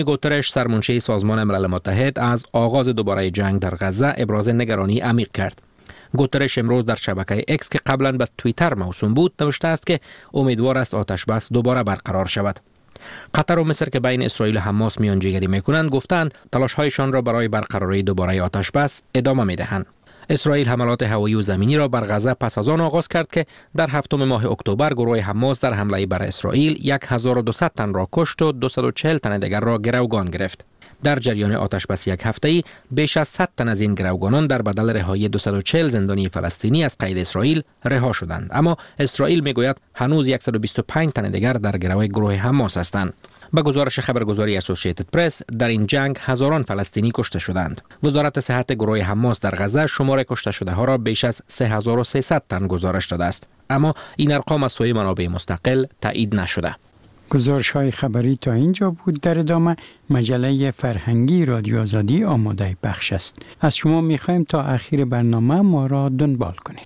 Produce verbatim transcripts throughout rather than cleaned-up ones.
گوترش سرمنشی سازمان ملل متحد از آغاز دوباره جنگ در غزه ابراز نگرانی عمیق کرد. گوترش امروز در شبکه اکس که قبلا به توییتر موسوم بود نوشته است که امیدوار است آتش بس دوباره برقرار شود. قطر و مصر که بین اسرائیل و حماس میانجیگری میکنند گفتند تلاش‌هایشان را برای برقراری دوباره آتش بس ادامه میدهند. اسرائیل حملات هوایی و زمینی را بر غزه پس از آن آغاز کرد که در هفتم ماه اکتبر گروه حماس در حمله بر اسرائیل هزار و دویست تن را کشت و دویست و چهل تن دیگر را گروگان گرفت. در جریان آتش بس یک هفته‌ای بیش از صد تن از این گروگانان در بدل رهایی دویست و چهل زندانی فلسطینی از قید اسرائیل رها شدند، اما اسرائیل میگوید هنوز صد و بیست و پنج تن دیگر در گروه گروه حماس هستند. به گزارش خبرگزاری اسوسییتد پرس در این جنگ هزاران فلسطینی کشته شدند. وزارت صحت گروه حماس در غزه شمار کشته شده ها را بیش از سه هزار و سیصد تن گزارش داده است، اما این ارقام از سوی منابع مستقل تایید نشده. گزارش های خبری تا اینجا بود. در ادامه مجله فرهنگی رادیو آزادی آماده بخش است. از شما میخوایم تا اخیر برنامه ما را دنبال کنید.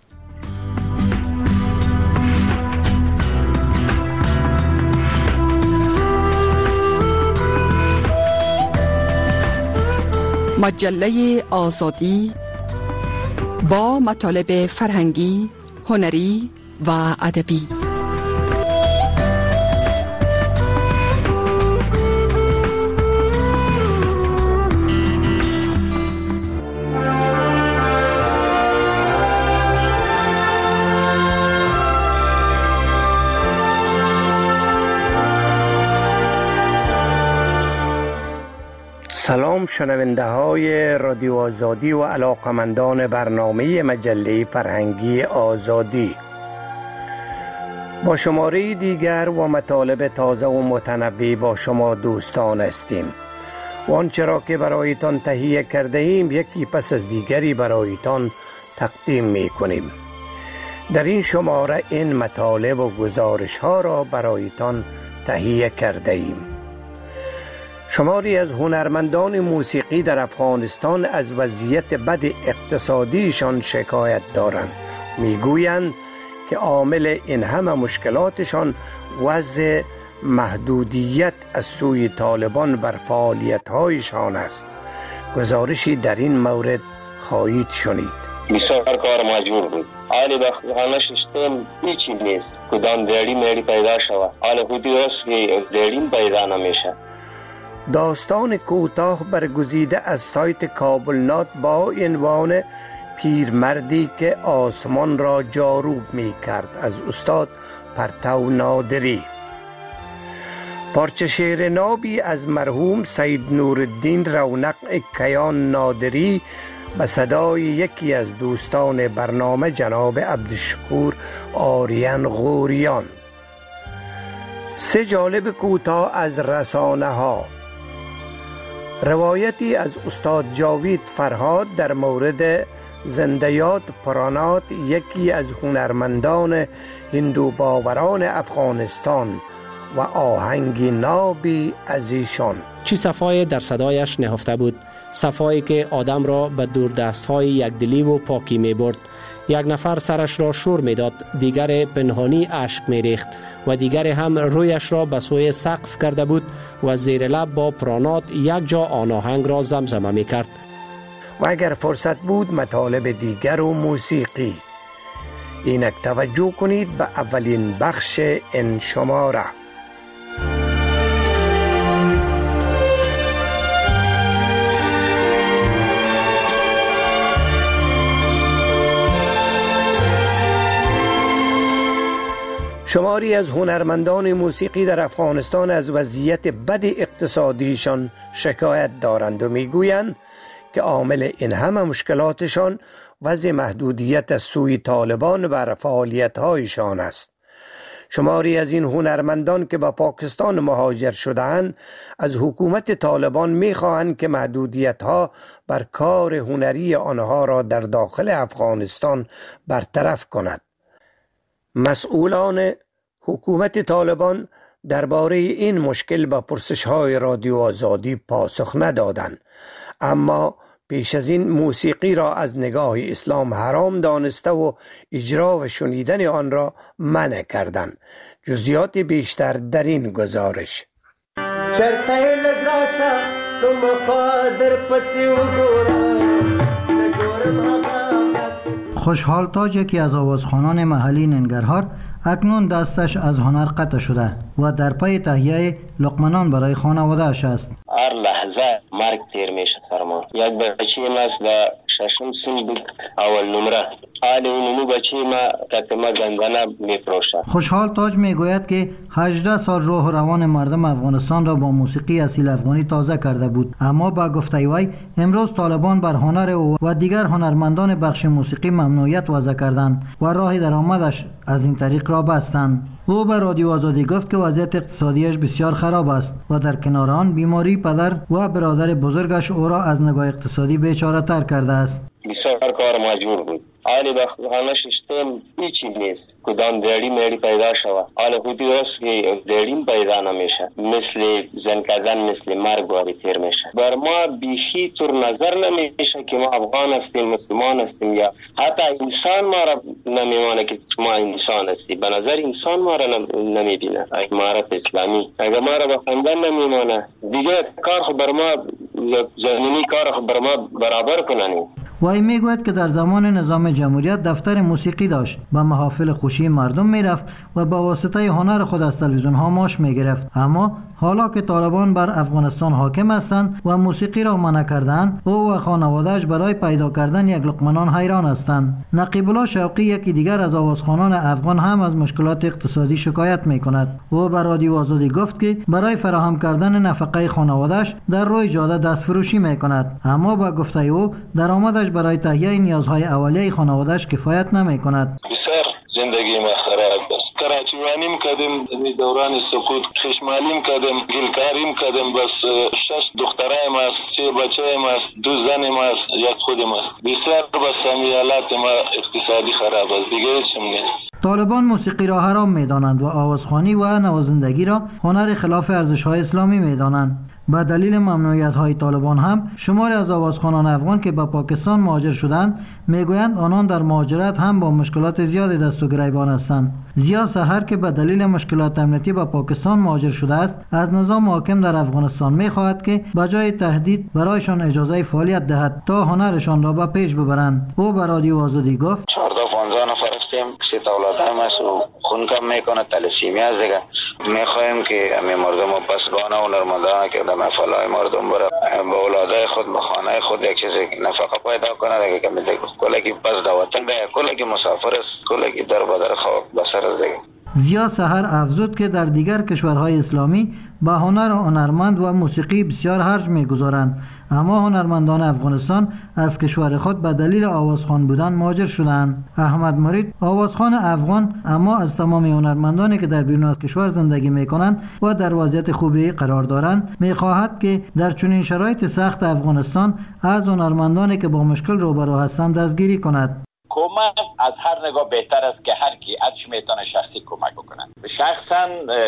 مجله آزادی با مطالب فرهنگی، هنری و ادبی. سلام شنونده های رادیو آزادی و علاقمندان برنامه مجله فرهنگی آزادی. با شماره دیگر و مطالب تازه و متنوع با شما دوستان هستیم و آنچه را که برایتان تهیه کرده ایم یکی پس از دیگری برایتان تقدیم می کنیم. در این شماره این مطالب و گزارش ها را برایتان تهیه کرده ایم. شماری از هنرمندان موسیقی در افغانستان از وضعیت بد اقتصادیشان شکایت دارند. میگویند که عامل این همه مشکلاتشان وضع محدودیت از سوی طالبان بر فعالیت‌هایشان است. گزارشی در این مورد خواهید شنید. بسیار کار مجبور بود. حالی به خانه ششتم هیچی نیست. کدام دیاری میری پیدا شود. حالا خودی راست که دیاریم پیدا نمیشه. داستان کوتاه برگزیده از سایت کابل نات با عنوان پیرمردی که آسمان را جاروب می کرد از استاد پرتو نادری. پارچه شعر نابی از مرحوم سید نورالدین رونق کیان نادری به صدای یکی از دوستان برنامه جناب عبدالشکور آریان غوریان. سه جالب کوتاه از رسانه ها. روایتی از استاد جاوید فرهاد در مورد زندیات پرانات، یکی از هنرمندان هندو باوران افغانستان، و آهنگی نابی از ایشان. چی صفای در صدایش نهفته بود، صفایی که آدم را به دور دستهای یکدلی و پاکی می برد. یک نفر سرش را شور می داد، دیگر پنهانی اشک می ریخت و دیگر هم رویش را به سوی سقف کرده بود و زیر لب با پرانات یک جا آن آهنگ را زمزمه می کرد. و اگر فرصت بود مطالب دیگر و موسیقی. اینک توجه کنید به اولین بخش این شماره. شماری از هنرمندان موسیقی در افغانستان از وضعیت بد اقتصادیشان شکایت دارند و میگویند که عامل این همه مشکلاتشان وضع محدودیت از سوی طالبان بر فعالیت‌هایشان است. شماری از این هنرمندان که به پاکستان مهاجر شده‌اند از حکومت طالبان می‌خواهند که محدودیت‌ها بر کار هنری آنها را در داخل افغانستان برطرف کند. مسئولان حکومت طالبان درباره این مشکل به پرسش‌های رادیو آزادی پاسخ ندادند، اما پیش از این موسیقی را از نگاه اسلام حرام دانسته و اجرا و شنیدن آن را منع کردند. جزئیات بیشتر در این گزارش. چرخه لگراشا خوشحال تاج، یکی از آوازخوانان محلی ننگرهار، اکنون دستش از هنر قطع شده و در پی تهیه لقمنان برای خانواده‌اش است. هر لحظه مرگ تیر میشه سر ما. یک بچه ما در ششم سن بود، اول نمره. حال اونو بچه ما کتما گندانه میفروشه. خوشحال تاج میگوید که هجده سال روح و روان مردم افغانستان را با موسیقی اصیل افغانی تازه کرده بود، اما با گفته وی امروز طالبان بر هنر او و دیگر هنرمندان بخش موسیقی ممنوعیت وضع کردند و راه درآمدش از این طریق را بستند. او به رادیو آزادی گفت که وضعیت اقتصادیش بسیار خراب است و در کنار آن بیماری پدر و برادر بزرگش او را از نگاه اقتصادی بیچاره تر کرده است. بسیار کار مجبور بود. حالی به خانه ششتم هیچی نیست. کدام دیری میری پیدا شود. حالا خودی راست که دیریم پیدا نمیشه. مثل زن کردن، مثل مرگ واری تیر میشه. بر ما بیشی طور نظر نمیشه که ما افغان هستیم، مسلمان هستیم، یا حتی انسان ما را نمیمانه که ما انسان هستیم. به نظر انسان ما را نمیبینه. امارت اسلامی اگر ما را بخندن نمیمانه، دیگه کار خو بر ما زمینی کار خو بر ما برابر کننی. وی میگوید که در زمان نظام جمهوریت دفتر موسیقی داشت، به محافل خوشی مردم میرفت و با واسطه هنر خود از تلویزیون ها معاش میگرفت. اما حالا که طالبان بر افغانستان حاکم هستند و موسیقی را منع کردند، او و خانواده‌اش برای پیدا کردن یک لقمه حیران هستند. نقیب الله شوقی، یکی دیگر از آوازخوانان افغان، هم از مشکلات اقتصادی شکایت میکند. او به رادیو آزادی گفت که برای فراهم کردن نفقه خانواده‌اش در روی جاده دست فروشی میکند، اما با گفته او درآمدش برای تهیه نیازهای اولیه خانواده‌اش کفایت نمیکند. بسیار زندگی ما خراب است. کراچیوانیم کردیم، دوران سکوت خشمالیم کردیم، گلکاریم کردیم، بس شش دخترایم است، سه بچه‌ایم است، دو زنیم است، یک خودم است. بسیار بس حالات ما اقتصادی خراب است، دیگه هیچ نیست. طالبان موسیقی را حرام می‌دانند و آوازخوانی و نوازندگی را هنر خلاف ارزش‌های اسلامی می‌دانند. به دلیل ممنوعیت‌های طالبان هم شماری از آوازخوانان افغان که به پاکستان مهاجر شدند میگویند آنان در مهاجرت هم با مشکلات زیادی دست و گریبان هستند. ضیا سحر که به دلیل مشکلات امنیتی به پاکستان مهاجر شده است، از نظام حاکم در افغانستان می‌خواهد که بجای تهدید برایشان اجازه فعالیت دهد تا هنرشان را به پیش ببرند. او به رادیو آزادی گفت: چهارده پانزده نفر هستیم، سه تا اولادم است و خون کم میکنه، تلسیمی است دیگه. میخواهیم که همه مردم و پسگانه و نرمندانه که در مفعلهای مردم بره به اولادای خود، به خانه خود یک چیز نفقه پیدا کنه دیگه، که میده کلی که پس در وطن دیگه، کلی که مسافر است، کلی که در بدر خاک بسر است دیگه. ضیا سحر افزود که در دیگر کشورهای اسلامی به هنر و هنرمند و موسیقی بسیار خرج میگذارند، اما هنرمندان افغانستان از کشور خود به دلیل آوازخوان بودن مهاجر شدند. احمد مرید، آوازخوان افغان، اما از تمام هنرمندانی که در بیرون از کشور زندگی میکنند و در وضعیت خوبی قرار دارند میخواهد که در چنین شرایط سخت افغانستان از هنرمندانی که با مشکل روبرو هستند دستگیری کند. کمک از هر نگاه بهتر است که هر کی ازش میتونه شخصی کمک بکنه. شخصا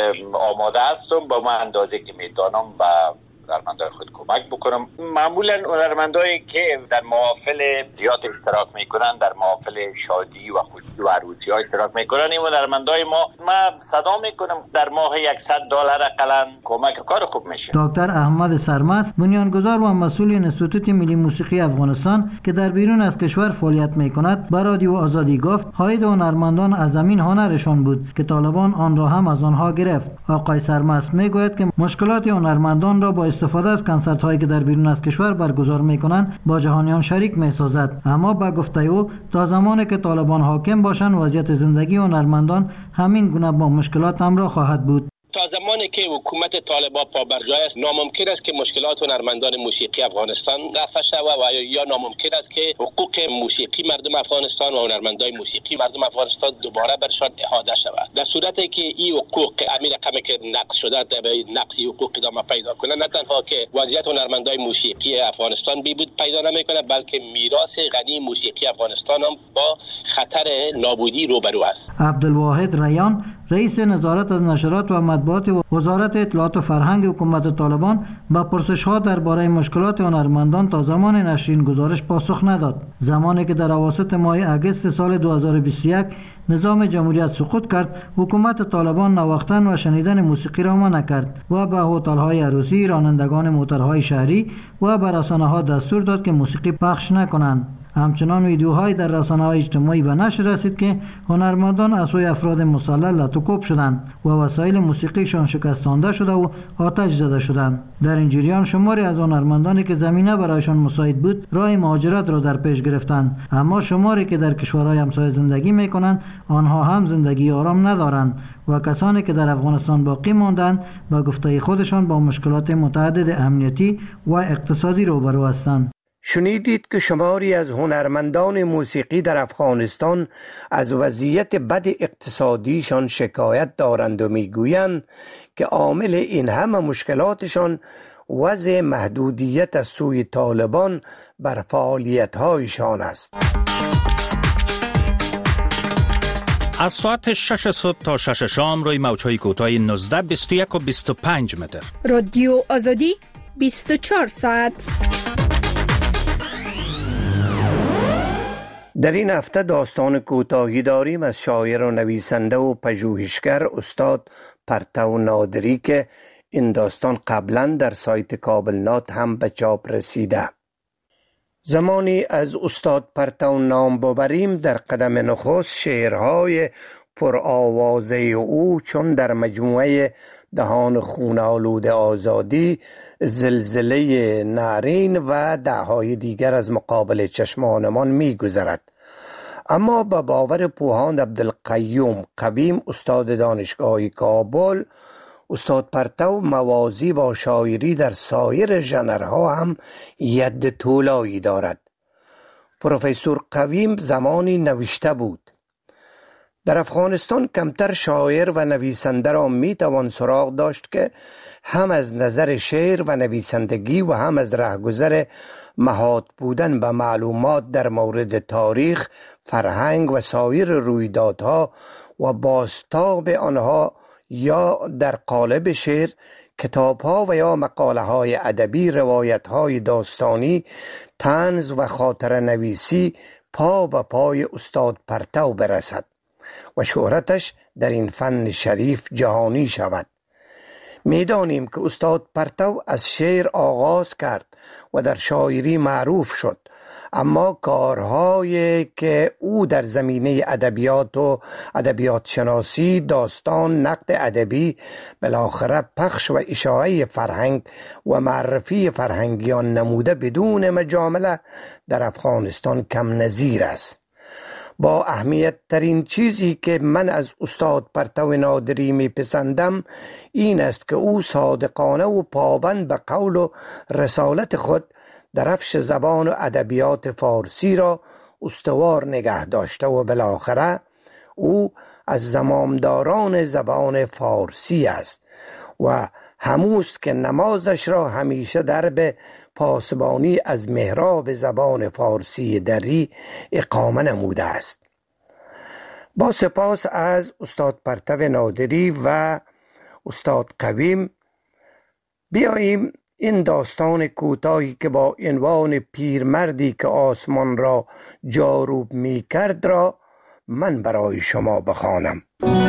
آماده هستم با من اندازه که میتونم با هنرمندای خود کمک بکنم. معمولا هنرمندایی که در محافل زیاد اشتراک میکنن، در محافل شادی و خوشی و عروسی ها اشتراک میکنن، این هنرمندای ما ما صدا میکنم در ماه صد دلار اقلا کمک کار خوب میشه. دکتر احمد سرمست، بنیانگذار و مسئول انستیتوت ملی موسیقی افغانستان که در بیرون از کشور فعالیت میکند، به رادیو آزادی گفت حاید هنرمندان از زمین هنرشان بود که طالبان آن را هم از آنها گرفت. آقای سرمست میگوید که مشکلات هنرمندان را با استفاده از کنسرت هایی که در بیرون از کشور برگزار میکنند با جهانیان شریک میسازد، اما با گفته او تا زمانی که طالبان حاکم باشند وضعیت زندگی هنرمندان همین گونه با مشکلات همراه خواهد بود. تا زمانی که حکومت طالبان پابرجای است، ناممکن است که مشکلات هنرمندان موسیقی افغانستان رفع شود و یا ناممکن است که حقوق موسیقی مردم افغانستان و هنرمندان موسیقی مردم افغانستان دوباره برشان احاطه شود. در صورتی که این حقوق امیر رقمی که نقض شده به نقض حقوق ادامه پیدا کنه، نه تنها که وضعیت هنرمندان موسیقی افغانستان بیبود پیدا نمیکنه، بلکه میراث غنی موسیقی افغانستان هم با خطر نابودی روبرو است. عبدالواحد ریان، رئیس نظارت از نشرات و مطبوعات وزارت اطلاعات و فرهنگ حکومت طالبان، با پرسش‌ها درباره مشکلات هنرمندان تا زمان نشر این گزارش پاسخ نداد. زمانی که در اواسط ماه اگست سال دو هزار و بیست و یک نظام جمهوریت سقوط کرد، حکومت طالبان نواختن و شنیدن موسیقی را منع کرد و به هتل‌های عروسی، رانندگان موترهای شهری و به رسانه‌ها دستور داد که موسیقی پخش نکنند. همچنان ویدیوهای در رسانه‌های اجتماعی به نشر رسید که هنرمندان از سوی افراد مسلح لطوکوب شدند و وسایل موسیقیشان شکستانده شده و آتش زده شدند. در این جریان شماری از هنرمندانی که زمینه برایشان مساعد بود راه مهاجرت را در پیش گرفتند، اما شماری که در کشورهای همسایه زندگی می‌کنند آنها هم زندگی آرام ندارند و کسانی که در افغانستان باقی ماندند با گفته خودشان با مشکلات متعدد امنیتی و اقتصادی روبرو هستند. شنیدید که شماری از هنرمندان موسیقی در افغانستان از وضعیت بد اقتصادیشان شکایت دارند و میگویند که عامل این همه مشکلاتشان وضع محدودیت از سوی طالبان بر فعالیت‌هایشان است. از ساعت شش صبح تا شش شام روی موج‌های کوتاه نوزده، بیست و یک و بیست و پنج متر. رادیو آزادی بیست و چهار ساعت. در این هفته داستان کوتاهی داریم از شاعر و نویسنده و پژوهشگر استاد پرتو نادری که این داستان قبلا در سایت کابلنات هم به چاپ رسیده. زمانی از استاد پرتو نام ببریم در قدم نخست شعرهای پرآوازه او چون در مجموعه دهان خون آلود آزادی، زلزله نارین و دههای دیگر از مقابل چشمانمان می گذرد. اما به باور پوهاند عبدالقیوم قویم استاد دانشگاه کابل، استاد پرتو موازی با شاعری در سایر ژنرها هم ید طولایی دارد. پروفسور قویم زمانی نوشته بود: در افغانستان کمتر شاعر و نویسنده را می توان سراغ داشت که هم از نظر شعر و نویسندگی و هم از رهگذر محاط بودن به معلومات در مورد تاریخ، فرهنگ و سایر رویدادها و بازتاب آنها یا در قالب شعر، کتاب‌ها و یا مقاله‌های ادبی، روایت‌های داستانی، طنز و خاطره نویسی پا به پای استاد پرتو برسد و شهرتش در این فن شریف جهانی شود. می‌دانیم که استاد پرتو از شعر آغاز کرد و در شاعری معروف شد، اما کارهایی که او در زمینه ادبیات و ادبیات شناسی، داستان، نقد ادبی، بالاخره پخش و اشاعه فرهنگ و معرفی فرهنگیان نموده بدون مجامله در افغانستان کم نظیر است. با اهمیت ترین چیزی که من از استاد پرتو نادری می پسندم این است که او صادقانه و پابند به قول و رسالت خود درفش زبان و ادبیات فارسی را استوار نگه داشته و بالاخره او از زمامداران زبان فارسی است و هموست که نمازش را همیشه در به پاسبانی از محراب زبان فارسی دری اقامه نموده است. با سپاس از استاد پرتو نادری و استاد قویم بیاییم این داستان کوتاهی که با عنوان پیرمردی که آسمان را جاروب می کرد را من برای شما بخوانم.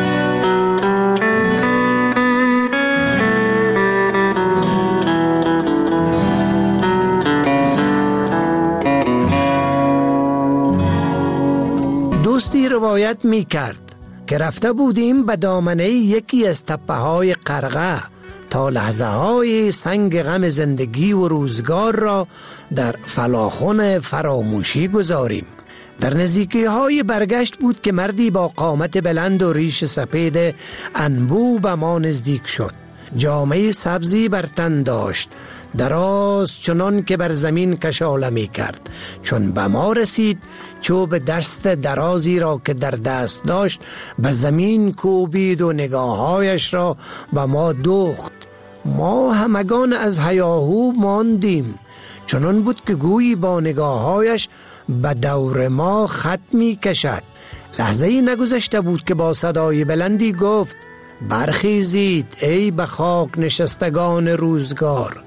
دوستی روایت می کرد که رفته بودیم به دامنه یکی از تپه های قرغه تا لحظه های سنگ غم زندگی و روزگار را در فلاخن فراموشی گذاریم. در نزدیکی های برگشت بود که مردی با قامت بلند و ریش سپید انبوه به ما نزدیک شد. جامه سبزی بر تن داشت، دراز چنان که بر زمین کشاله می کرد. چون به ما رسید چوب دست درازی را که در دست داشت به زمین کوبید و نگاهایش را به ما دوخت. ما همگان از هیاهو ماندیم، چنان بود که گویی با نگاهایش به دور ما خط می کشد. لحظه ای نگذشته بود که با صدای بلندی گفت: برخیزید ای به خاک نشستگان روزگار.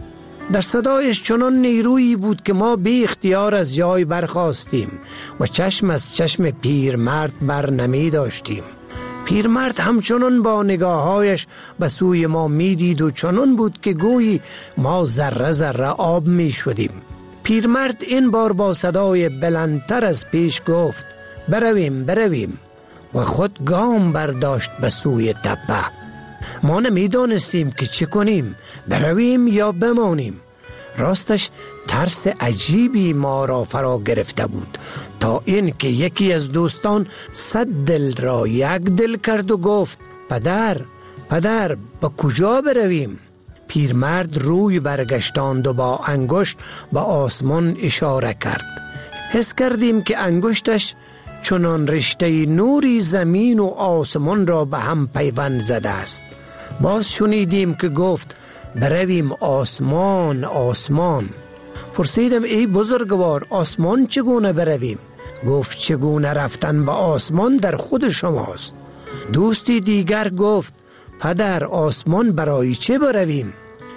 در صدایش چنان نیرویی بود که ما بی اختیار از جای برخاستیم و چشم از چشم پیرمرد بر نمی داشتیم. پیرمرد همچنان با نگاههایش به سوی ما می دید و چنان بود که گویی ما ذره ذره آب می شدیم. پیرمرد این بار با صدای بلندتر از پیش گفت برویم برویم و خود گام برداشت به سوی تپه. ما نمی دانستیم که چه کنیم، برویم یا بمانیم. راستش ترس عجیبی ما را فرا گرفته بود تا این که یکی از دوستان صد دل را یک دل کرد و گفت پدر پدر به کجا برویم؟ پیرمرد روی برگشتاند و با انگشت به آسمان اشاره کرد. حس کردیم که انگشتش چنان رشته نوری زمین و آسمان را به هم پیوند زده است. باز شنیدیم که گفت برویم آسمان آسمان. پرسیدم ای بزرگوار آسمان چگونه برویم؟ گفت چگونه رفتن به آسمان در خود شماست. دوستی دیگر گفت پدر آسمان برای چه برویم؟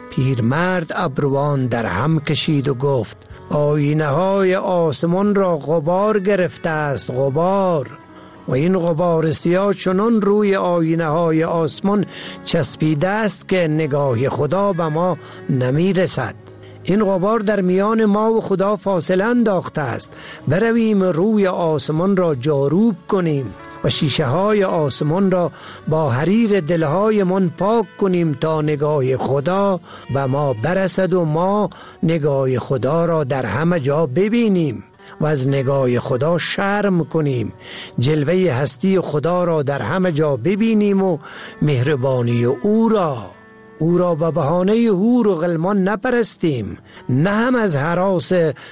پیرمرد ابروان در هم کشید و گفت آینه های آسمان را غبار گرفته است، غبار. و این غبار سیاه چنان روی آینه های آسمان چسبیده است که نگاه خدا به ما نمی رسد. این غبار در میان ما و خدا فاصله انداخته است. برویم روی آسمان را جاروب کنیم و شیشه های آسمان را با حریر دلهای من پاک کنیم تا نگاه خدا به ما برسد و ما نگاه خدا را در همه جا ببینیم و از نگاه خدا شرم کنیم، جلوه هستی خدا را در همه جا ببینیم و مهربانی او را او را به بهانه حور و غلمان نپرستیم، نه هم از هراس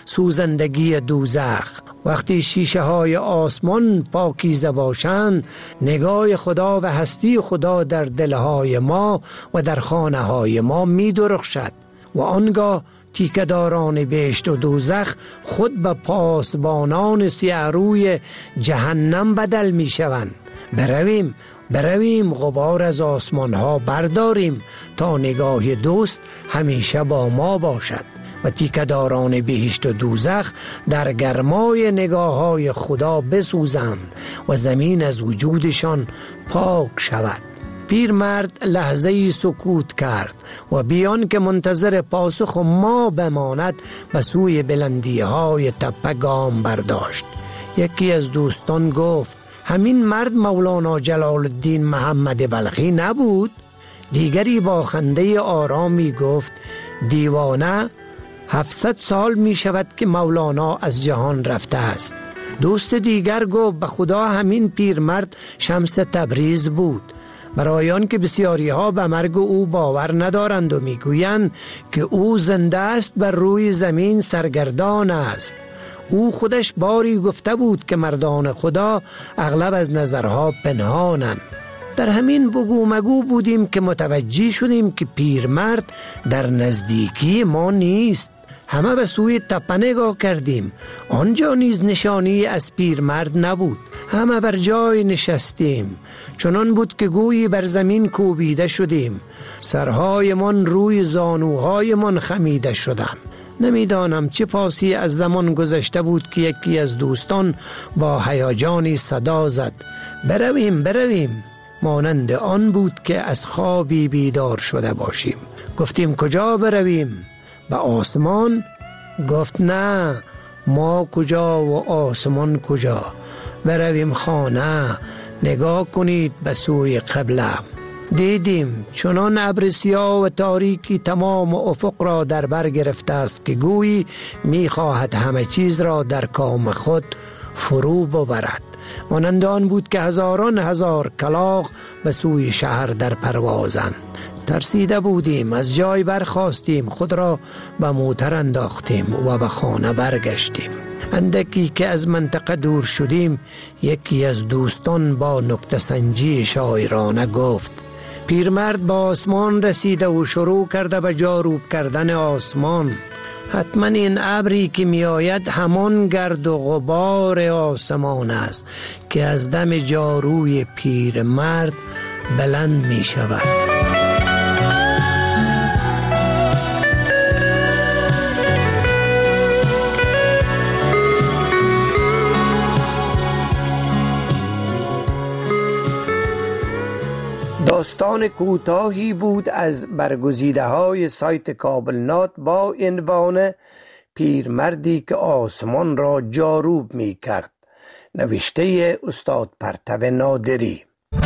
سوزندگی دوزخ. وقتی شیشه های آسمان پاکیزه باشند، نگاه خدا و هستی خدا در دلهای ما و در خانه های ما می درخشد و آنگاه تیکداران بهشت و دوزخ خود به پاسبانان سیه روی جهنم بدل می شوند. برویم برویم غبار از آسمان ها برداریم تا نگاه دوست همیشه با ما باشد و تیکداران بهشت و دوزخ در گرمای نگاه های خدا بسوزند و زمین از وجودشان پاک شود. پیرمرد لحظه‌ای سکوت کرد و بیان که منتظر پاسخ ما بماند به سوی بلندی های تپه گام برداشت. یکی از دوستان گفت همین مرد مولانا جلال الدین محمد بلخی نبود؟ دیگری با خنده آرامی گفت دیوانه، هفتصد سال می شود که مولانا از جهان رفته است. دوست دیگر گفت به خدا همین پیرمرد شمس تبریز بود. برای آن که بسیاری ها به مرگ او باور ندارند و می گویند که او زنده است بر روی زمین سرگردان است. او خودش باری گفته بود که مردان خدا اغلب از نظرها پنهانند. در همین بگو مگو بودیم که متوجه شدیم که پیرمرد در نزدیکی ما نیست. همه به سوی تپه نگاه کردیم، آنجا نیز نشانی از پیرمرد نبود. همه بر جای نشستیم، چنان بود که گویی بر زمین کوبیده شدیم. سرهای من روی زانوهای من خمیده شدند. نمیدانم چه پاسی از زمان گذشته بود که یکی از دوستان با هیجانی صدا زد برویم برویم. مانند آن بود که از خوابی بیدار شده باشیم. گفتیم کجا برویم؟ به آسمان؟ گفت نه، ما کجا و آسمان کجا؟ برویم خانه. نگاه کنید به سوی قبله. دیدیم چنان ابر سیاه و تاریکی تمام افق را در بر گرفته است که گویی می‌خواهد همه چیز را در کام خود فرو ببرد. مانند آن بود که هزاران هزار کلاغ به سوی شهر در پروازند. ترسیده بودیم، از جای برخاستیم، خود را به موتر انداختیم و به خانه برگشتیم. اندکی که از منطقه دور شدیم، یکی از دوستان با نکته سنجی شاعرانه گفت پیرمرد با آسمان رسیده و شروع کرده به جاروب کردن آسمان. حتما این ابری که می آید همان گرد و غبار آسمان است که از دم جاروی پیرمرد بلند می شود. داستان کوتاهی بود از برگزیده های سایت کابل نات با عنوان پیرمردی که آسمان را جاروب می کرد، نوشته استاد پرتو نادری.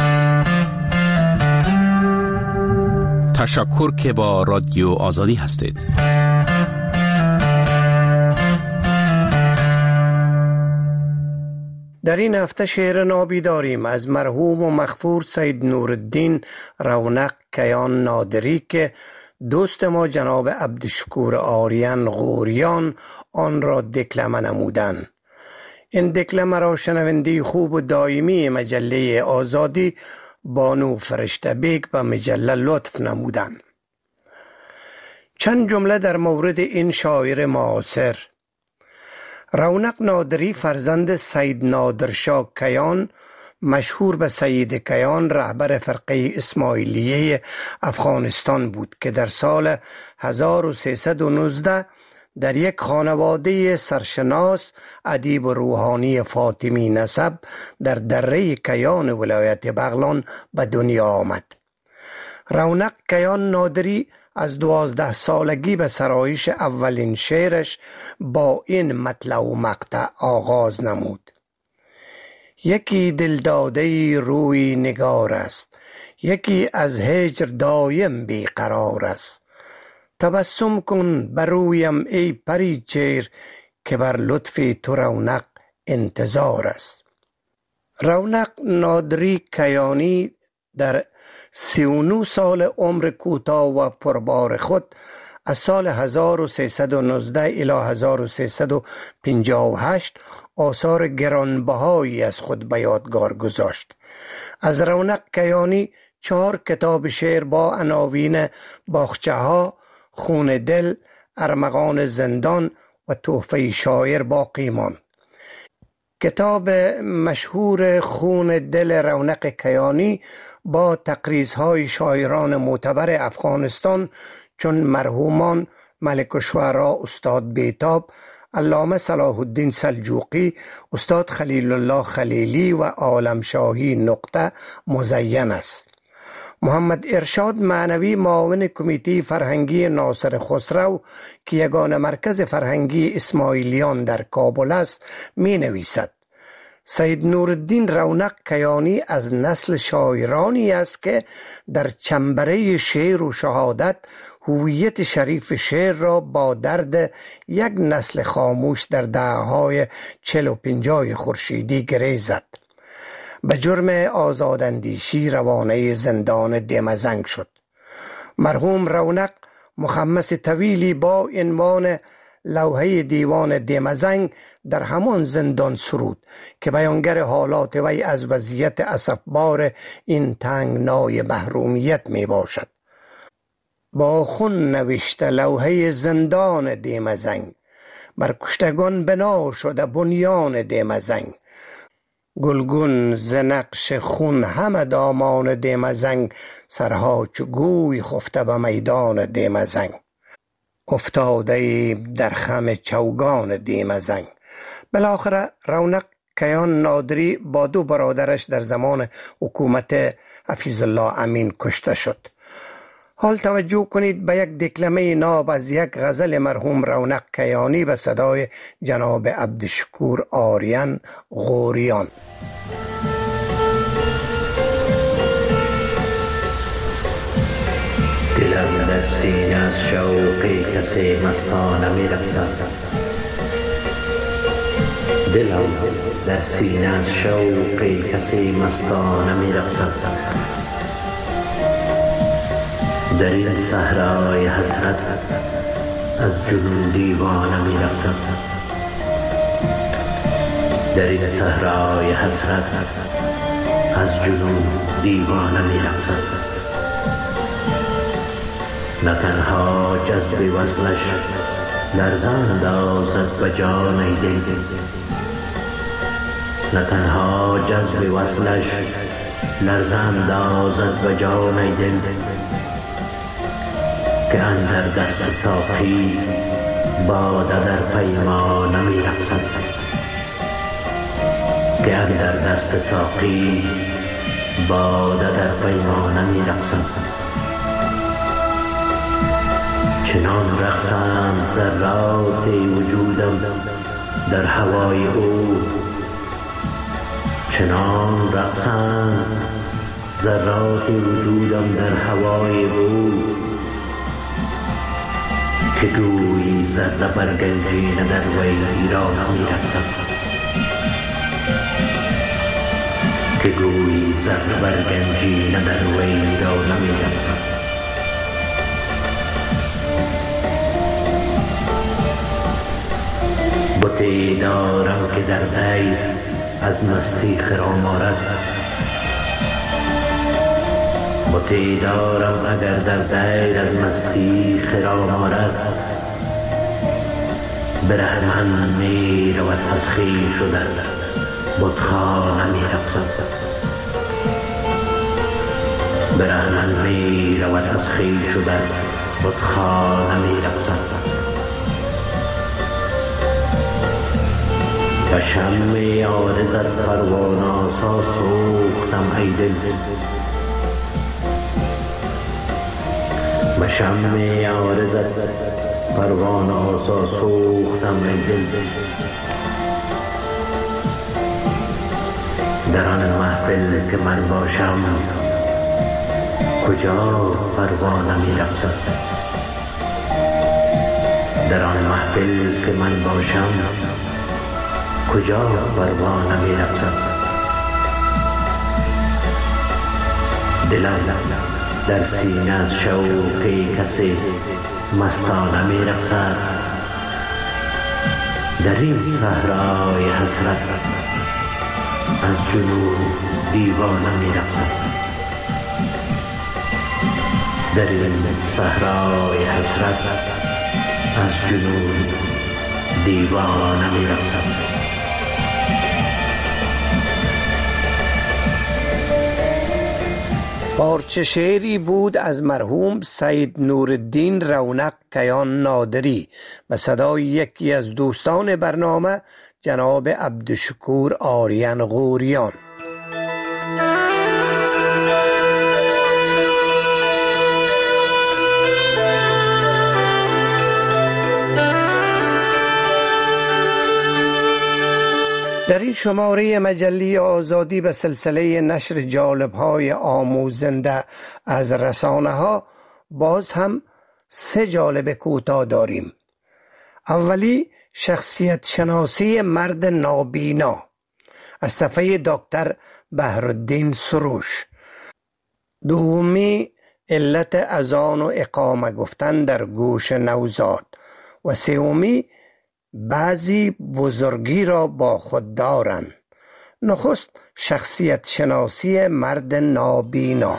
تشکر که با رادیو آزادی هستید. در این هفته شعر نابی داریم از مرحوم و مغفور سید نورالدین رونق کیان نادری که دوست ما جناب عبدالشکور آریان غوریان آن را دکلمه نمودند. این دکلمه را شنونده خوب و دائمی مجله آزادی بانو فرشته بیگ به مجله لطف نمودند. چند جمله در مورد این شاعر معاصر. رونق نادری فرزند سید نادرشاه کیان، مشهور به سید کیان، رهبر فرقه اسماعیلیه افغانستان بود که در سال هزار و سیصد و نوزده در یک خانواده سرشناس ادیب و روحانی فاطمی نسب در دره کیان ولایت بغلان به دنیا آمد. رونق کیان نادری از دوازده سالگی به سرایش اولین شعرش با این مطلع و مقطع آغاز نمود: یکی دلداده روی نگار است، یکی از هجر دایم بیقرار است. تبسم کن بر رویم ای پری چیر، که بر لطف تو رونق انتظار است. رونق نادری کیانی در سی و نه سال عمر کوتاه و پربار خود از سال هزار و سیصد و نوزده الی هزار و سیصد و پنجاه و هشت آثار گرانبهایی از خود به یادگار گذاشت. از رونق کیانی چهار کتاب شعر با عناوین باغچه ها، خون دل، ارمغان زندان و تحفه شاعر باقی ماند. کتاب مشهور خون دل رونق کیانی با تقریض‌های شاعران معتبر افغانستان چون مرحومان ملک الشعراء استاد بیتاب، علامه صلاح الدین سلجوقی، استاد خلیل الله خلیلی و عالمشاهی نقطه مزین است. محمد ارشاد معنوی معاون کمیته فرهنگی ناصر خسرو که یگانه مرکز فرهنگی اسماعیلیان در کابل است می نویسد: سید نورالدین رونق کیانی از نسل شاعرانی است که در چنبره شعر و شهادت هویت شریف شعر را با درد یک نسل خاموش در دهه‌های چل و پنجاه خورشیدی گره زد. به جرم آزاداندیشی روانه زندان دمزنگ شد. مرحوم رونق مخمس طویلی با عنوان لوحه دیوان دمزنگ در همان زندان سرود که بیانگر حالات وی از وضعیت اسفبار این تنگنای محرومیت می باشد. با خون نوشته لوحه زندان دمزنگ، بر کشتگان بنا شده بنیان دمزنگ. گلگون ز نقش خون همه دامان دمزنگ، سرها چو گوی خفته به میدان دمزنگ. افتاده در خم چوگان دمزنگ. بالاخره رونق کیان نادری با دو برادرش در زمان حکومت حفیظ الله امین کشته شد. حال توجه کنید به یک دکلمه ناب از یک غزل مرحوم رونق کیانی به صدای جناب عبدالشکور آریان غوریان. دلم در سینه از شوقی کسی مستانه می رقصد، دلم در سینه از شوقی کسی مستانه می رقصد. در این صحرای حسرت از جنون دیوانه می رقصد. در این صحرای حسرت از جنون دیوانه می رقصد. نه تنها جذب وصلش لرزان اندازد به جان دل، نه تنها جذب وصلش لرزان اندازد به جان دل، که اندر دست ساقی باده در پیمانه می رقصد، که اندر دست ساقی باده در پیمانه می رقصد. چنان رقصند ذرات وجودم در هوای او، چنان رقصند ذرات وجودم در هوای او، که گویی ذره بر گنجینه در ویران می رقصد. که گویی ذره بر گنجینه در ویران می رقصد. بتی دارم که در دیر از مستی خرام آرد، بتی دارم اگر در دیر از مستی خرام آرد، برهمن می رود از خویش و در بتخانه می رقصد. برهمن می رود از خویش و در بتخانه می رقصد. به شمع عارضت پروانه آسا سوختم ای دل، به شمع عارضت پروانه آسا سوختم ای دل، در آن محفل که من باشم کجا پروانه می رقصد. در آن محفل که من باشم کجا پروانه می رقصد. دلم در سینه از شوق کسی مستانه می رقصد. در این صحرای حسرت از جنون دیوانه می رقصد. در این صحرای حسرت از جنون دیوانه می رقصد. پارچه شعری بود از مرحوم سید نورالدین رونق کیان نادری به صدای یکی از دوستان برنامه جناب عبدالشکور آریان غوریان. در این شماره مجله آزادی به سلسله نشر جالب‌های آموزنده از رسانه ها باز هم سه جالب کوتاه داریم. اولی شخصیت شناسی مرد نابینا از صفحه دکتر بهرالدین سروش. دومی علت اذان و اقامه گفتن در گوش نوزاد. و سومی بعضی بزرگی را با خود دارند. نخست شخصیت شناسی مرد نابینا.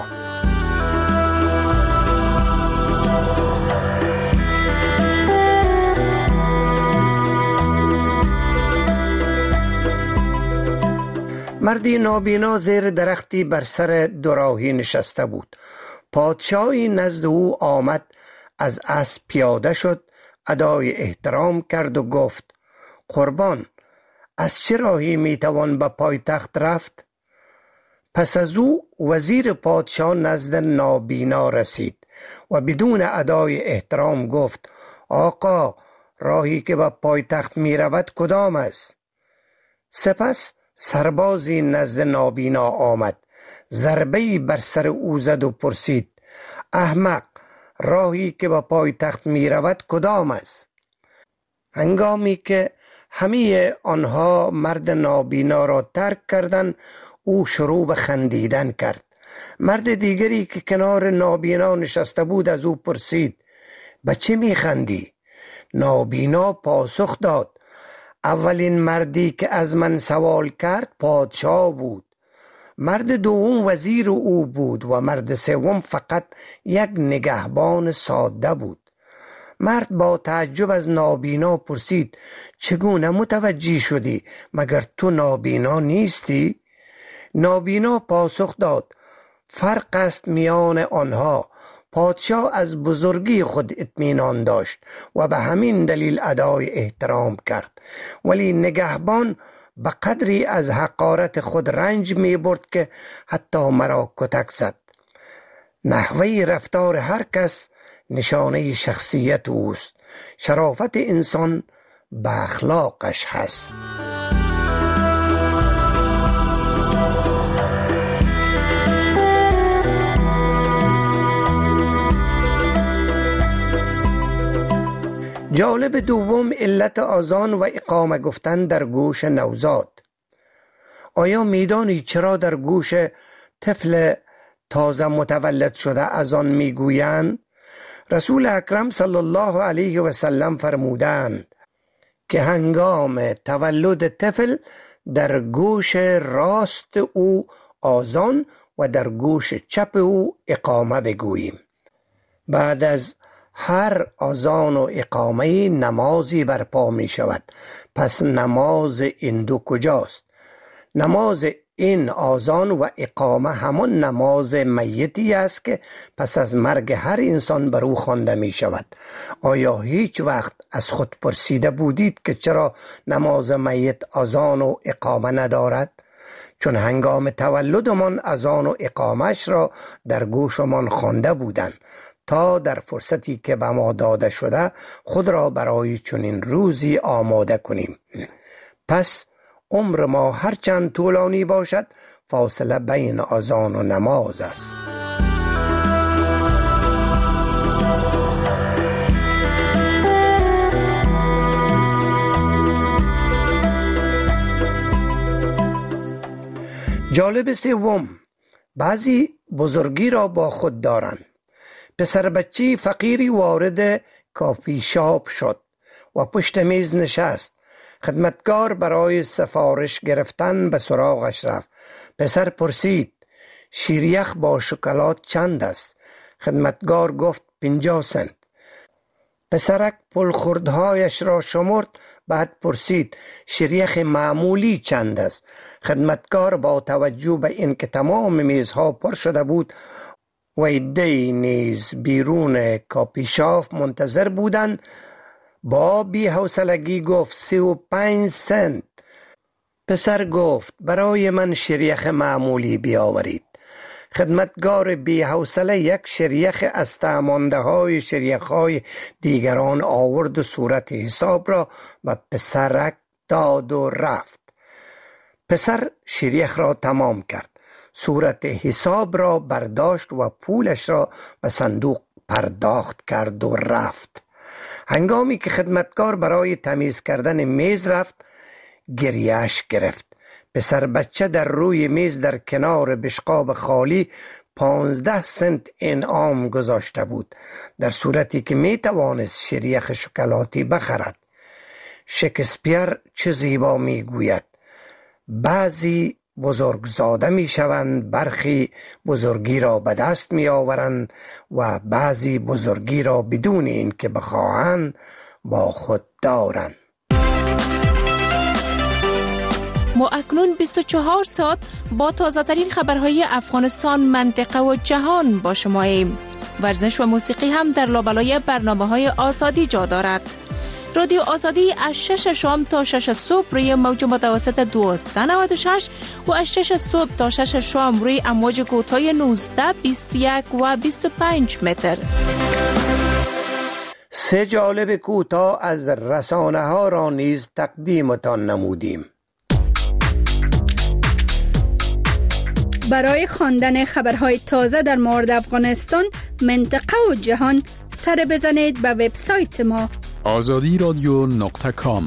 مردی نابینا زیر درختی بر سر دوراهی نشسته بود. پادشاهی نزد او آمد، از اسب پیاده شد، ادای احترام کرد و گفت: قربان، از چه راهی میتوان به پایتخت رفت؟ پس از او وزیر پادشاه نزد نابینا رسید و بدون ادای احترام گفت: آقا، راهی که به پایتخت میرود کدام است؟ سپس سربازی نزد نابینا آمد، ضربه‌ای بر سر او زد و پرسید: احمق، راهی که به پایتخت می رود کدام است؟ هنگامی که همه آنها مرد نابینا را ترک کردند، او شروع به خندیدن کرد. مرد دیگری که کنار نابینا نشسته بود از او پرسید: به چه می خندی؟ نابینا پاسخ داد: اولین مردی که از من سوال کرد پادشاه بود، مرد دوم وزیر او بود و مرد سوم فقط یک نگهبان ساده بود. مرد با تعجب از نابینا پرسید: چگونه متوجه شدی؟ مگر تو نابینا نیستی؟ نابینا پاسخ داد: فرق است میان آنها. پادشاه از بزرگی خود اطمینان داشت و به همین دلیل ادای احترام کرد، ولی نگهبان به قدری از حقارت خود رنج می برد که حتی مرا کتک زد. نحوه رفتار هر کس نشانه شخصیت اوست. شرافت انسان به اخلاقش هست. جالب دوم علت آذان و اقامه گفتن در گوش نوزاد. آیا میدانی چرا در گوش طفل تازه متولد شده اذان میگویند؟ رسول اکرم صلی الله علیه و سلم فرمودند که هنگام تولد طفل در گوش راست او آذان و در گوش چپ او اقامه بگوییم. بعد از هر آذان و اقامه نمازی برپا می شود. پس نماز این دو کجاست؟ نماز این آذان و اقامه همان نماز میتی است که پس از مرگ هر انسان بر او خوانده می شود. آیا هیچ وقت از خود پرسیده بودید که چرا نماز میت آذان و اقامه ندارد؟ چون هنگام تولدمان اذان و اقامش را در گوشمان خوانده بودند تا در فرصتی که به ما داده شده خود را برای چنین روزی آماده کنیم. پس عمر ما هرچند طولانی باشد فاصله بین اذان و نماز است. جالب سوم، بعضی بزرگی را با خود دارند. پسر بچی فقیری وارد کافی شاپ شد و پشت میز نشست. خدمتکار برای سفارش گرفتن به سراغش رفت. پسر پرسید شیریخ با شکلات چند است؟ خدمتکار گفت پنجاه سنت. پسرک پلخوردهایش را شمرد، بعد پرسید شیریخ معمولی چند است؟ خدمتکار با توجه به این که تمام میزها پر شده بود و عده‌ای نیز بیرون کافی شاپ منتظر بودند با بی حوصلگی گفت سی و پنج سنت. پسر گفت برای من شیریخ معمولی بیاورید. خدمتگار بی حوصله یک شیریخ از تمانده های شیریخ های دیگران آورد و صورت حساب را به پسرک داد و رفت. پسر شیریخ را تمام کرد، صورت حساب را برداشت و پولش را به صندوق پرداخت کرد و رفت. هنگامی که خدمتکار برای تمیز کردن میز رفت گریهش گرفت. پسر بچه در روی میز در کنار بشقاب خالی پانزده سنت انعام گذاشته بود، در صورتی که می توانست شیریخ شکلاتی بخرد. شکسپیر چه زیبا می گوید بعضی بزرگزاده می شوند، برخی بزرگی را به دست می آورند و بعضی بزرگی را بدون این که بخواهند با خود دارند. ما اکنون بیست و چهار ساعت با تازه ترین خبرهای افغانستان، منطقه و جهان با شماییم. ورزش و موسیقی هم در لابلای برنامه های آزادی جا دارد. رادیو آزادی از شش شام تا شش صبح روی موج متوسط دویست و نود و شش و از شش صبح تا شش شام روی امواج کوتاه نوزده، بیست و یک و بیست و پنج متر. سه جالب کوتاه از رسانه ها را نیز تقدیمتان نمودیم. برای خواندن خبرهای تازه در مورد افغانستان، منطقه و جهان سر بزنید به وبسایت ما آزادی رادیو نقطه کام.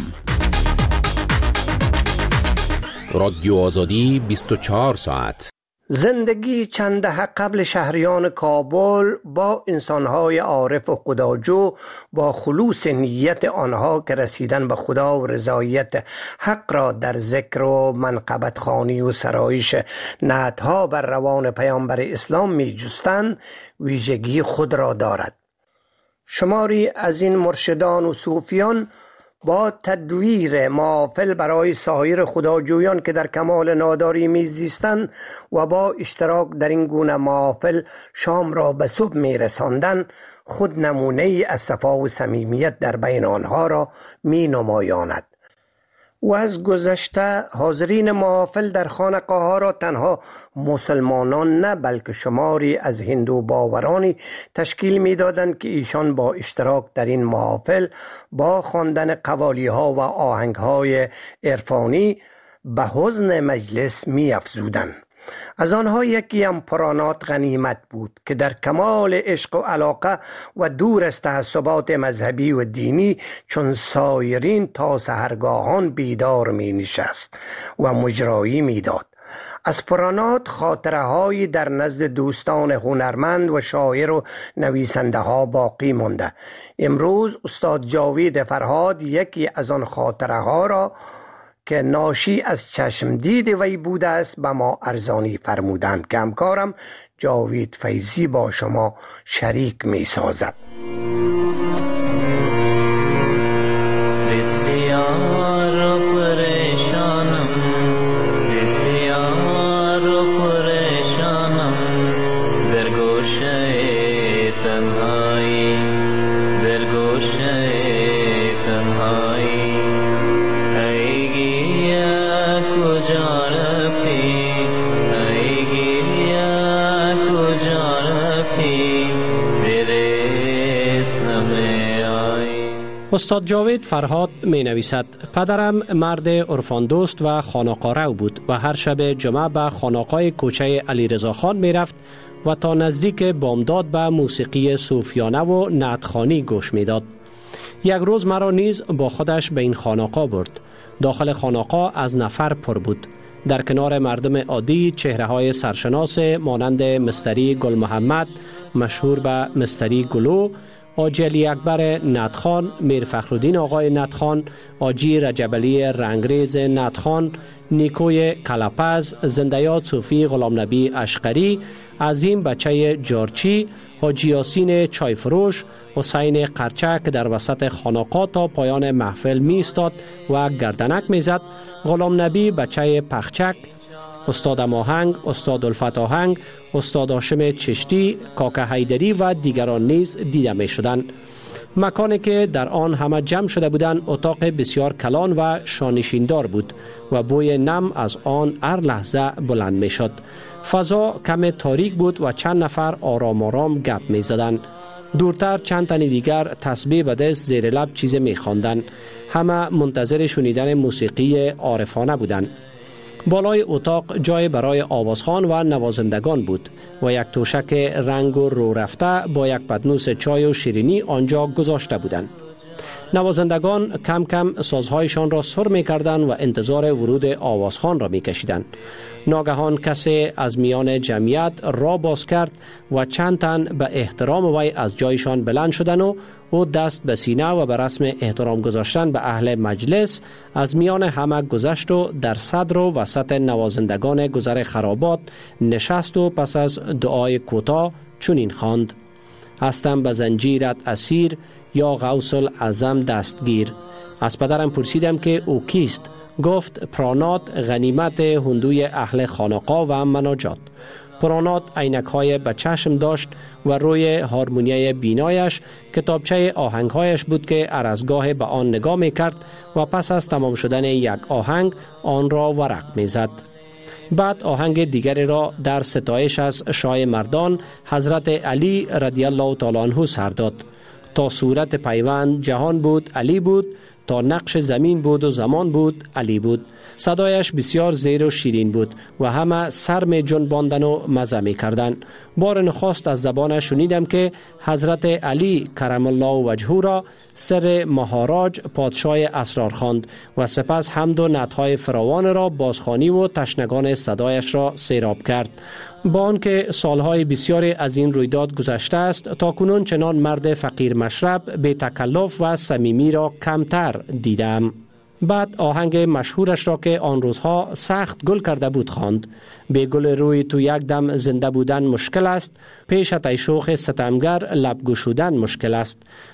رادیو آزادی بیست و چهار ساعت. زندگی چند دهه قبل شهریان کابل با انسانهای عارف و خداجو با خلوص نیت آنها که رسیدن به خدا و رضایت حق را در ذکر و منقبت خوانی و سرایش نعتها بر روان پیامبر اسلام می جستند ویژگی خود را دارد. شماری از این مرشدان و صوفیان با تدویر محافل برای سایر خداجویان که در کمال ناداری میزیستند و با اشتراک در این گونه محافل شام را به صبح میرساندند خود نمونه ای از صفا و صمیمیت در بین آنها را می نمایاند. و از گذشته حاضرین محافل در خانقاه ها را تنها مسلمانان نه بلکه شماری از هندو باورانی تشکیل می دادند که ایشان با اشتراک در این محافل با خواندن قوالی ها و آهنگ های عرفانی به حزن مجلس می افزودند. از آنها یکی هم پرانات غنیمت بود که در کمال عشق و علاقه و دور از تعصبات مذهبی و دینی چون سایرین تا سحرگاهان بیدار می نشست و مجرایی می داد. از پرانات خاطره هایی در نزد دوستان هنرمند و شاعر و نویسنده ها باقی مانده. امروز استاد جاوید فرهاد یکی از آن خاطره ها را که ناشی از چشمدید وی بوده است به ما ارزانی فرمودند که همکارم جاوید فیضی با شما شریک می سازد. بسیار پریشانم بسیار پریشانم در گوشه تنهایی در گوشه تنهایی استاد جاوید فرهاد می نویسد: پدرم مرد عرفان دوست و خانقارو بود و هر شب جمعه به خانقاه کوچه علی رضا خان می رفت و تا نزدیک بامداد به موسیقی صوفیانه و نعتخوانی گوش می داد. یک روز مرا نیز با خودش به این خانقاه برد. داخل خانقاه از نفر پر بود. در کنار مردم عادی چهره های سرشناس مانند مستری گل محمد مشهور به مستری گلو، حاجی علی اکبر نعتخوان، میر فخرالدین آقای نعتخوان، حاجی رجب علی رنگریز نعتخوان، نیکوی کلپز، زنده‌یاد صوفی غلام نبی اشقری، عظیم بچه جارچی، حاجی یاسین چایفروش، حسین قرچک در وسط خانقاه تا پایان محفل می ایستاد و گردنک می زد، غلام نبی بچه پخچک، استاد آهنگ، استاد الفت آهنگ، استاد هاشم چشتی، کاکا حیدری و دیگران نیز دیده می شدند. مکانی که در آن همه جمع شده بودند اتاق بسیار کلان و شانشیندار بود و بوی نم از آن هر لحظه بلند می شد. فضا کم تاریک بود و چند نفر آرام آرام گپ می زدند. دورتر چند تن دیگر تسبیح به دست زیر لب چیز می خواندند. همه منتظر شنیدن موسیقی عارفانه بودند. بالای اتاق جای برای آوازخوان و نوازندگان بود و یک توشک رنگ و رو رفته با یک پتنوس چای و شیرینی آنجا گذاشته بودند. نوازندگان کم کم سازهایشان را سر می کردند و انتظار ورود آوازخوان را می کشیدند. ناگهان کسی از میان جمعیت را باز کرد و چند تن به احترام وی از جایشان بلند شدند و او دست به سینه و به رسم احترام گذاشتن به اهل مجلس از میان همه گذشت و در صدر و وسط نوازندگان گذر خرابات نشست و پس از دعای کوتاه چنین خواند: هستم به زنجیرت اسیر یا غوث الاعظم دستگیر. از پدرم پرسیدم که او کیست؟ گفت پرانات، غنیمت هندوی اهل خانقاه و مناجات. پرانات عینک‌های به چشم داشت و روی هارمونیای بینایش کتابچه آهنگ‌هایش بود که هر از گاه به آن نگاه می‌کرد و پس از تمام شدن یک آهنگ آن را ورق می‌زد. بعد آهنگ دیگری را در ستایش از شاه مردان حضرت علی رضی الله تعالی عنه سر داد. تا صورت پیوند جهان بود علی بود، تا نقش زمین بود و زمان بود علی بود. صدایش بسیار زیر و شیرین بود و همه سر می جنباندن و مزه می کردن. بار نخست از زبانش شنیدم که حضرت علی کرم الله وجهه را سر مهاراج پادشاه اسرار خواند و سپس حمد و نعتهای فراوان را بازخوانی و تشنگان صدایش را سیراب کرد. با آنکه سالهای بسیاری از این رویداد گذشته است، تا کنون چنان مرد فقیر مشرب بی تکلف و صمیمی را کمتر دیدم. بعد آهنگ مشهورش را که آن روزها سخت گل کرده بود خواند: به گل روی تو یک دم زنده بودن مشکل است، پیشت ای شوخ ستمگر لب گشودن مشکل است.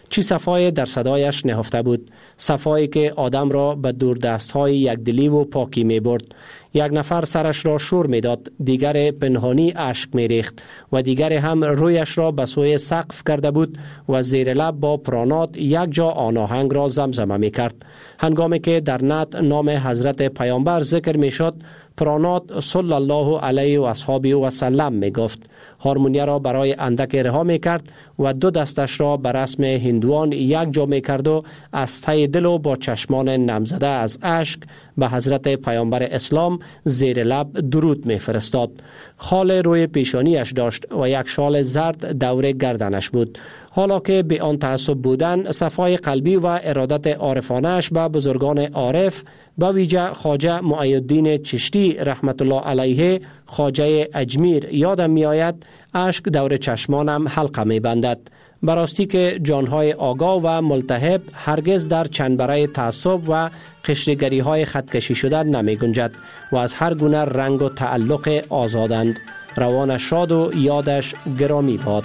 چی صفای در صدایش نهفته بود، صفایی که آدم را به دور دستهای یکدلی و پاکی می برد. یک نفر سرش را شور می داد، دیگر پنهانی اشک می ریخت و دیگر هم رویش را به سوی سقف کرده بود و زیر لب با پرانات یک جا آن آهنگ را زمزمه می کرد. هنگامی که در نعت نام حضرت پیامبر ذکر می شد، پرانات صلی الله علیه و اصحابه و سلم می گفت. هارمونیا را برای اندک رها می کرد و دو دستش را به رسم هندوان یک جا می کرد و از ته دل و با چشمان نمزده از اشک به حضرت پیامبر اسلام زیر لب درود می فرستاد. خال روی پیشانیش داشت و یک شال زرد دور گردنش بود. حالا که به آن تعصب بودن، صفای قلبی و ارادت عارفانش به بزرگان عارف، به ویژه خواجه معیالدین چشتی رحمت الله علیه خواجه اجمیر یادم می آید، اشک دور چشمانم حلقه می بندد. براستی که جانهای آگاه و ملتهب هرگز در چنبره تعصب و قشرگری های خطکشی شدن نمی گنجد و از هر گونه رنگ و تعلق آزادند. روانش شاد و یادش گرامی باد.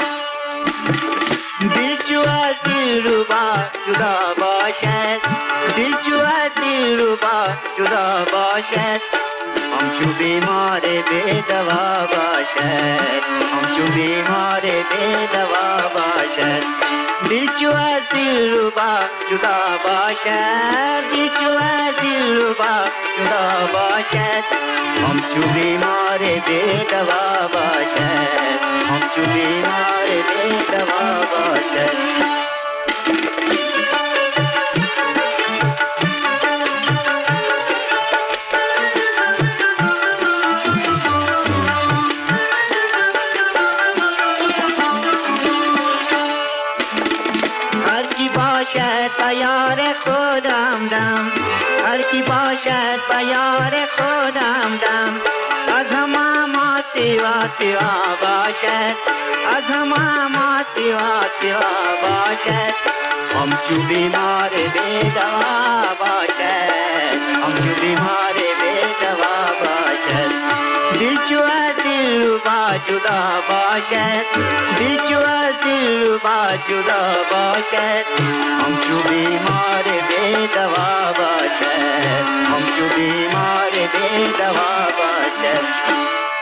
دل از دل ربا جدا باشد، دل از دل ربا جدا باشد، همچو بیمار بی دوا باشد، همچو بیمار بی دوا باشد. دل از دل ربا جدا باشد، دل از دل ربا جدا باشد، همچو بیمار بی دوا باشد، همچو بیمار بی دوا باشد. بیار خودم دم، هر کی باشد بیار خودم دم، از همه ما سوا سوا باشد، از همه ما سوا سوا باشد، همچو بیمار بی دوا باشد، همچو بیمار بی دوا باشد. دل چو از دل ربا جدا باشد، دل چو از دل ربا جدا باشد، همچو بیمار بی دوا باشد، همچو بیمار بی دوا باشد.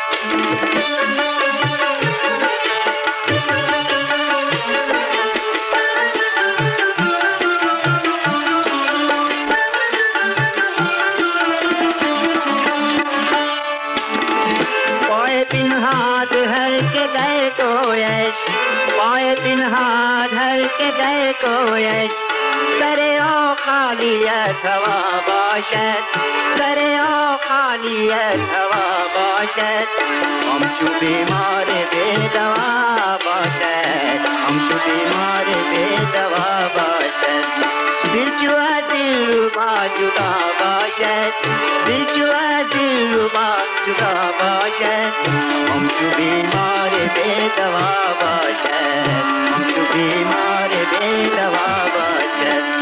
پای پنهاد هر که در کویش، سر آ خالی از هوا باشد، سر آ خالی از هوا باشد، همچو بیمار بی دوا باشد، همچو بیمار بی دوا باشد. دل چو از دل ربا جدا باشد، دل چو از دل ربا جدا باشد، همچو بیمار بی دوا باشد، همچو بیمار بی دوا باشد.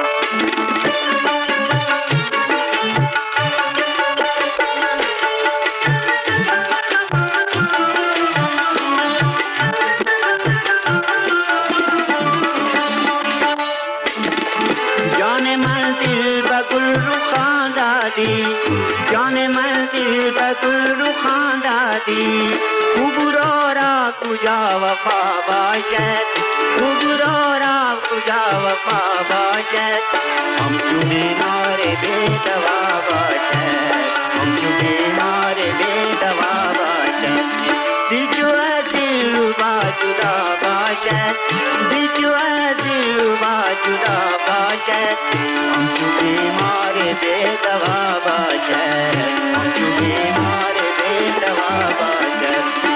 جان من دل به گل رو خواندادی، خوبورا را کجا وفا باشد، خوبورا را کجا وفا باشد، همچو بیمار بی دوا باشد، همچو بیمار بی دوا باشد. دل چو از دل ربا جدا باشد، دل چو از دل ربا جدا باشد، همچو بیمار بی دوا باشد، همچو بیمار بی دوا باشد.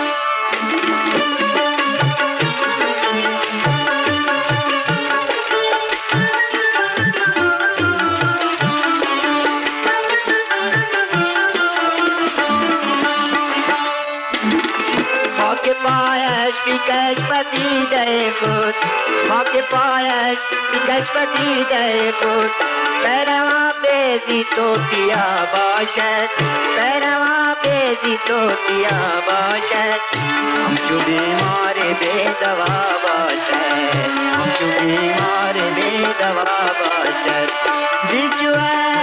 خاک پایش بیکش بدیده خود، خاک پایش بیکش بدیده خود، بروا به بیزی تو تیا باشد پیروا بیزی تو تیا باشد همچو بیمار بی دوا باشد همچو بیمار بی دوا باشد بیچوه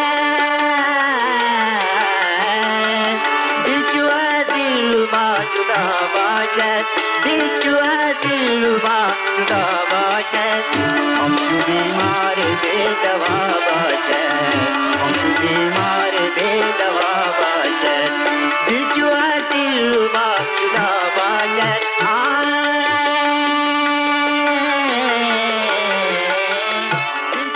جدا باشد بیچوه دلربا جدا باشد همچو بیمار بی دوا باشد همچو بیمار